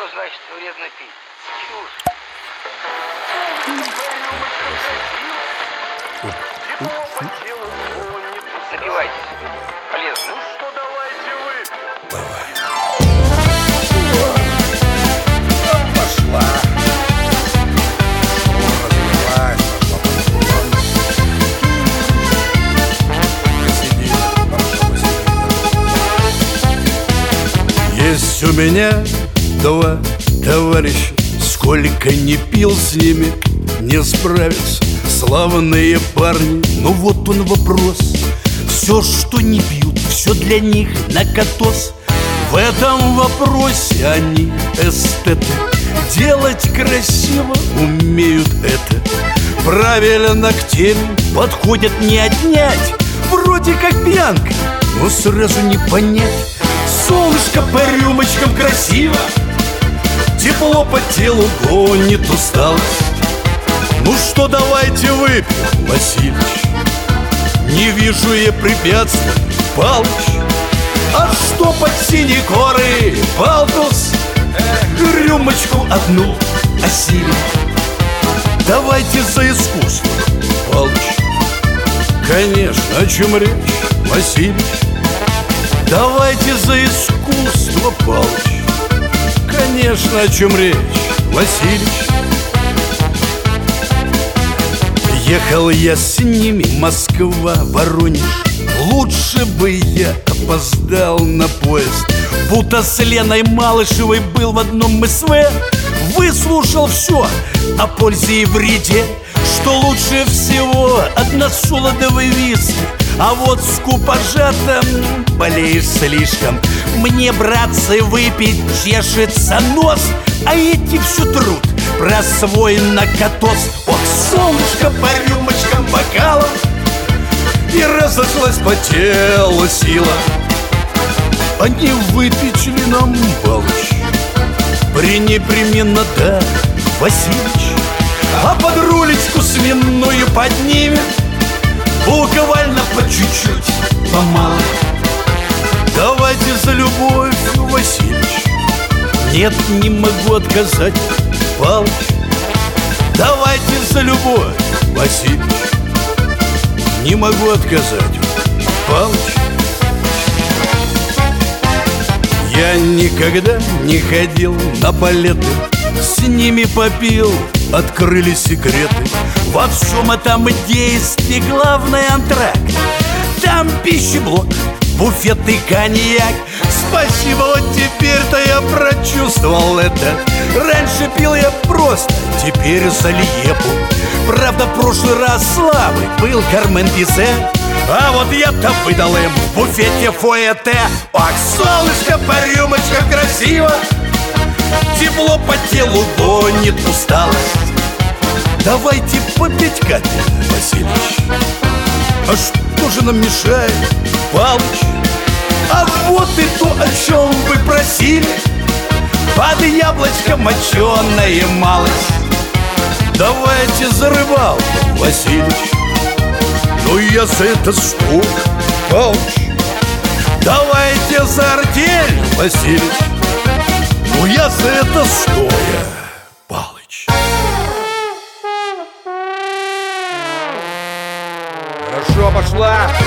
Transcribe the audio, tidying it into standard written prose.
Что значит вредно пить? Чушь. Напивайтесь. Полезно. Ну что, давайте выпьем. Давай. Пошла. Разливай, посиди, хорошо посиди. Есть у меня два товарища, сколько не пил с ними, не справится. Славные парни, но вот он вопрос. Все, что не пьют, все для них накатос. В этом вопросе они эстеты. Делать красиво умеют это. Правильно к теме подходят не отнять. Вроде как пьянка, но сразу не понять. Солнышко по рюмочкам красиво, тепло по телу гонит усталость. Ну что, давайте выпьем, Василич. Не вижу я препятствий, Палыч. А что под синей корой, Палтус? Рюмочку одну осилим. Давайте за искусство, Палыч. Конечно, о чем речь, Василич? Давайте за искусство, Палыч. Конечно, о чем речь, Василич? Ехал я с ними, Москва, Воронеж. Лучше бы я опоздал на поезд. Будто с Леной Малышевой был в одном СВ. Выслушал все о пользе и вреде, что лучше всего односолодовый виски. А вот с купажатом болеешь слишком. Мне, братцы, выпить чешется нос, а эти все труд про свой накатос. Ох, солнышко по рюмочкам бокалам, и разошлась по телу сила. Они выпить ли нам, Палыч? Пренепременно да, Василич. А под рулечку свиную поднимем, буквально по чуть-чуть, помалу. Давайте за любовь, Василич. Нет, не могу отказать, Палыч. Давайте за любовь, Василич. Не могу отказать, Палыч. Я никогда не ходил на балеты, с ними попил, открыли секреты. Во всем этом действии главный антракт. Там пищеблок, буфет и коньяк. Спасибо, вот теперь-то я прочувствовал это. Раньше пил я просто, теперь за льепу. Правда, в прошлый раз слабый был Кармен Бизе, а вот я-то выдал им в буфете фуэте. Ах, солнышко по рюмочкам красиво, тепло по телу гонит усталость. Давайте по 5 капель, Василич. А что же нам мешает, Палыч? А вот и то, о чем вы просили. Под яблочко моченая малость. Давайте за рыбалку, Василич. Ну я за это стою, Палыч. Давайте за артель, Василич. Ну я за это стоя, Палыч. Хорошо, пошла.